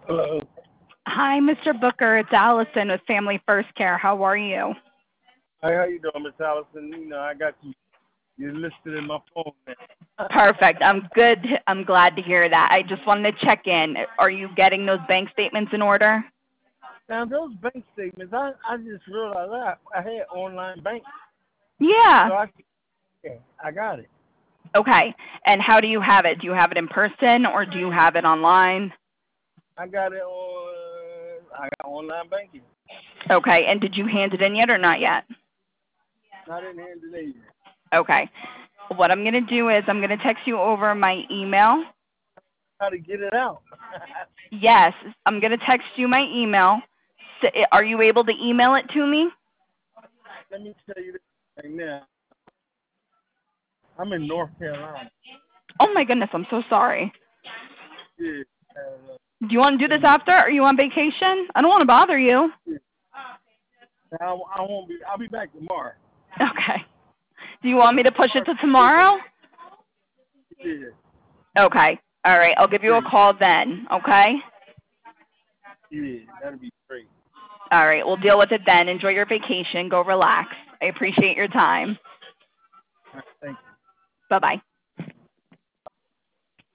Hello. Hi, Mr. Booker. It's Allison with Family First Care. How are you? Hi, how you doing, Miss Allison? I got you. You're listed in my phone now. Perfect. I'm good. I'm glad to hear that. I just wanted to check in. Are you getting those bank statements in order? Now, those bank statements, I just realized I had online bank, Yeah. so I got it. Okay. And how do you have it? Do you have it in person or do you have it online? I got it on. I got online banking. Okay. And did you hand it in yet or not yet? Not in hand today. Okay. What I'm going to do is I'm going to text you over my email. How to get it out? Yes. I'm going to text you my email. Are you able to email it to me? Let me tell you this right now. I'm in North Carolina. Oh my goodness. I'm so sorry. Yeah. Do you want to do Let this me. after? Are you on vacation? I don't want to bother you. Yeah. I won't be. I'll be back tomorrow. Okay. Do you want me to push it to tomorrow? Yeah. Okay. All right. I'll give you a Yeah. call then. Okay? Yeah. That'll be great. All right. We'll deal with it then. Enjoy your vacation. Go relax. I appreciate your time. All right, thank you. Bye-bye.